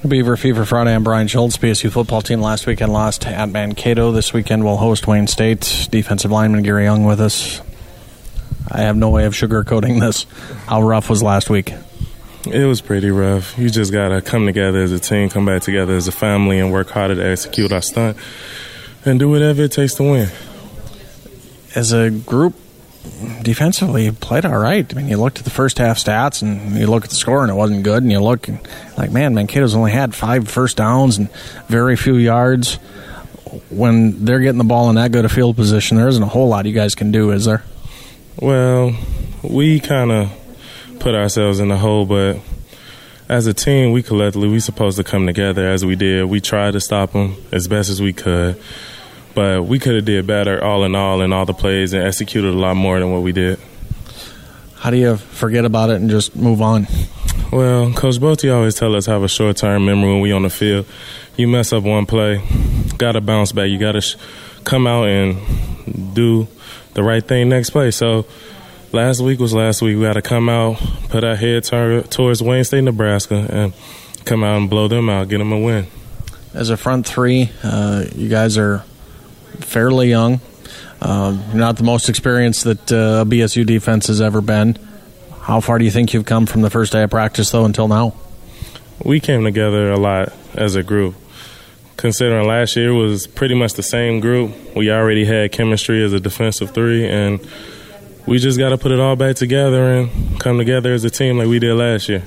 Beaver Fever Friday. I'm Brian Schultz. BSU football team last weekend lost at Mankato. This weekend we'll host Wayne State. Defensive lineman Gary Young with us. I have no way of sugarcoating this. How rough was last week? It was pretty rough. You just got to come together as a team, come back together as a family, and work harder to execute our stunt and do whatever it takes to win. As a group, defensively, you played all right. I mean, you looked at the first half stats, and you look at the score, and it wasn't good, and you look like, man, Mankato's only had 5 first downs and very few yards. When they're getting the ball in that good a field position, there isn't a whole lot you guys can do, is there? Well, we kind of put ourselves in the hole, but as a team, we supposed to come together as we did. We tried to stop them as best as we could. But we could have did better all in all the plays and executed a lot more than what we did. How do you forget about it and just move on? Well, Coach Bolte always tells us have a short-term memory when we on the field. You mess up one play, got to bounce back. You got to come out and do the right thing next play. So last week was last week. We got to come out, put our head towards Wayne State, Nebraska, and come out and blow them out, get them a win. As a front three, you guys are fairly young. You're not the most experienced that a BSU defense has ever been. How far do you think you've come from the first day of practice, though, until now? We came together a lot as a group. Considering last year was pretty much the same group, we already had chemistry as a defensive three, and we just got to put it all back together and come together as a team like we did last year.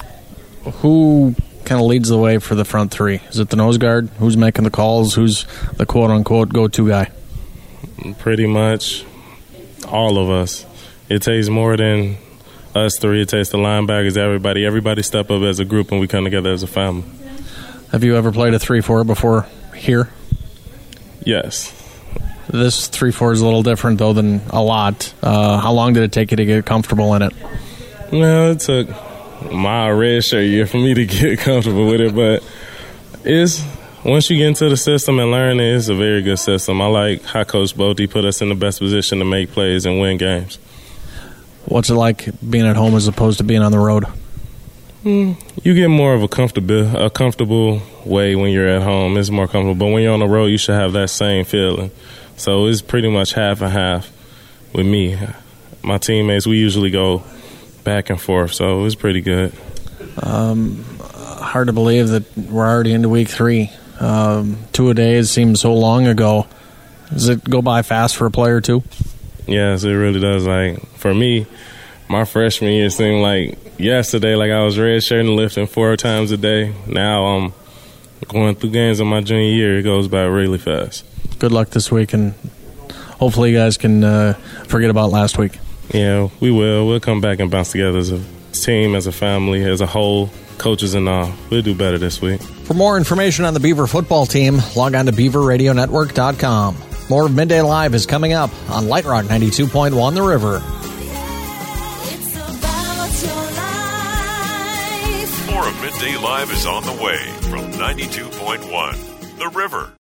Who kind of leads the way for the front three? Is it the nose guard? Who's making the calls? Who's the quote-unquote go-to guy? Pretty much all of us. It takes more than us three. It takes the linebackers, everybody. Everybody step up as a group, and we come together as a family. Have you ever played a 3-4 before here? Yes. This 3-4 is a little different, though, than a lot. How long did it take you to get comfortable in it? Well, it took my red shirt year for me to get comfortable with it, but once you get into the system and learn it, it's a very good system. I like how Coach Bolte put us in the best position to make plays and win games. What's it like being at home as opposed to being on the road? You get more of a comfortable way when you're at home. It's more comfortable, but when you're on the road, you should have that same feeling. So it's pretty much half and half with me. My teammates, we usually go back and forth, so it was pretty good. Hard to believe that we're already into week 3. 2-a-days seems so long ago. Does it go by fast for a player too? Yes, it really does. Like for me, my freshman year seemed like yesterday, like I was redshirting, lifting 4 times a day. Now I'm going through games in my junior year. It goes by really fast. Good luck this week, and hopefully you guys can forget about last week. Yeah, we will. We'll come back and bounce together as a team, as a family, as a whole, coaches and all. We'll do better this week. For more information on the Beaver football team, log on to BeaverRadioNetwork.com. More of Midday Live is coming up on Light Rock 92.1 The River. More of Midday Live is on the way from 92.1 The River.